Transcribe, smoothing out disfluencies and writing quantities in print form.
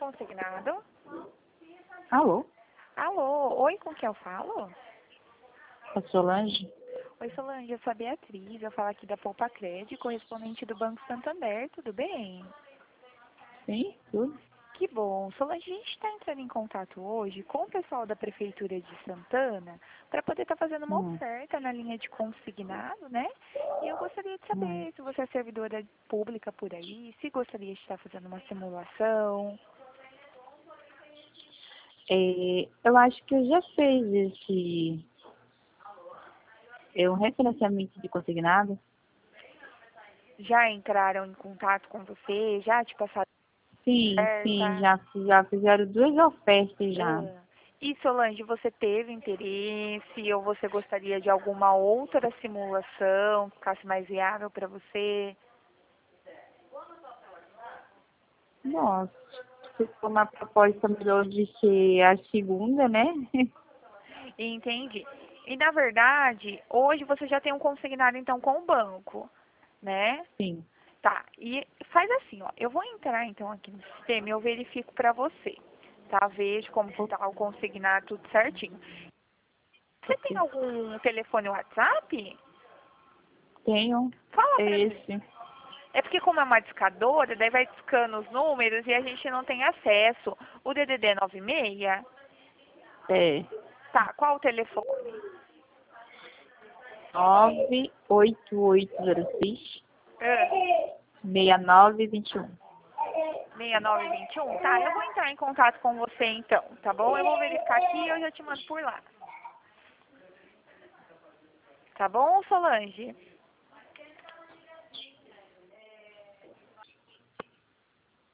consignado. Alô? Alô, oi, com quem eu falo? A Solange? Oi, Solange, eu sou a Beatriz, eu falo aqui da Poupa Crédito, correspondente do Banco Santander, tudo bem? Sim, tudo. Que bom. Solange, a gente está entrando em contato hoje com o pessoal da Prefeitura de Santana para poder estar fazendo uma Hum, oferta na linha de consignado, né? E eu gostaria de hum. saber se você é servidora pública por aí, se gostaria de estar fazendo uma simulação. Eu acho que eu já fiz um referenciamento de consignado. Já entraram em contato com você? Já te passaram Sim, oferta? já fizeram 2 ofertas já. Ah. E Solange, você teve interesse ou você gostaria de alguma outra simulação que ficasse mais viável para você? Nossa, se for uma proposta melhor de ser a segunda, né? Entendi. E na verdade, hoje você já tem um consignado então com o banco, né? Sim. Tá. E faz assim, ó. Eu vou entrar então aqui no sistema e eu verifico para você, tá? Vejo como que tá o consignado tudo certinho. Você tem Ok. algum telefone WhatsApp? Tenho Fala pra mim. esse. É porque como é uma discadora, daí vai discando os números e a gente não tem acesso. O DDD é 96? É Tá, qual o telefone? 98806 Ah, 6921. 6921? Tá, eu vou entrar em contato com você então, tá bom? Eu vou verificar aqui e eu já te mando por lá. Tá bom, Solange?